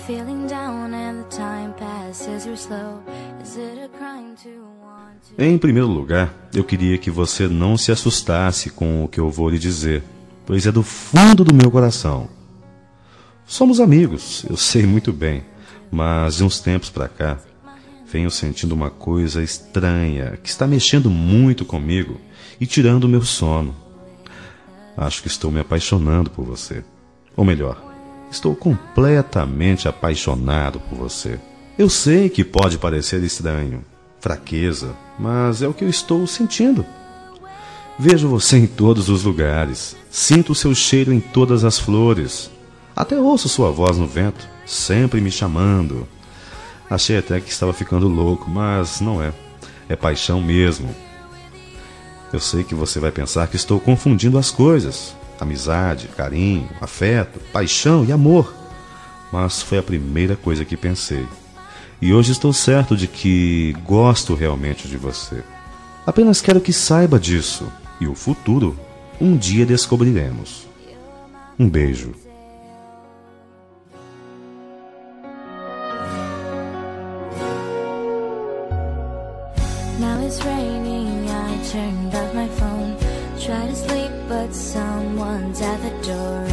feeling down and the time passes real slow. Is it a crime to want to... Em primeiro lugar, eu queria que você não se assustasse com o que eu vou lhe dizer, pois é do fundo do meu coração. Somos amigos, eu sei muito bem, mas de uns tempos pra cá, venho sentindo uma coisa estranha que está mexendo muito comigo e tirando o meu sono. Acho que estou me apaixonando por você. Ou melhor, estou completamente apaixonado por você. Eu sei que pode parecer estranho, fraqueza, mas é o que eu estou sentindo. Vejo você em todos os lugares, sinto o seu cheiro em todas as flores. Até ouço sua voz no vento, sempre me chamando. Achei até que estava ficando louco, mas não é. É paixão mesmo. Eu sei que você vai pensar que estou confundindo as coisas. Amizade, carinho, afeto, paixão e amor. Mas foi a primeira coisa que pensei. E hoje estou certo de que gosto realmente de você. Apenas quero que saiba disso. E o futuro, um dia descobriremos. Um beijo. Now it's raining, I turned off my phone. Try to sleep, but someone's at the door.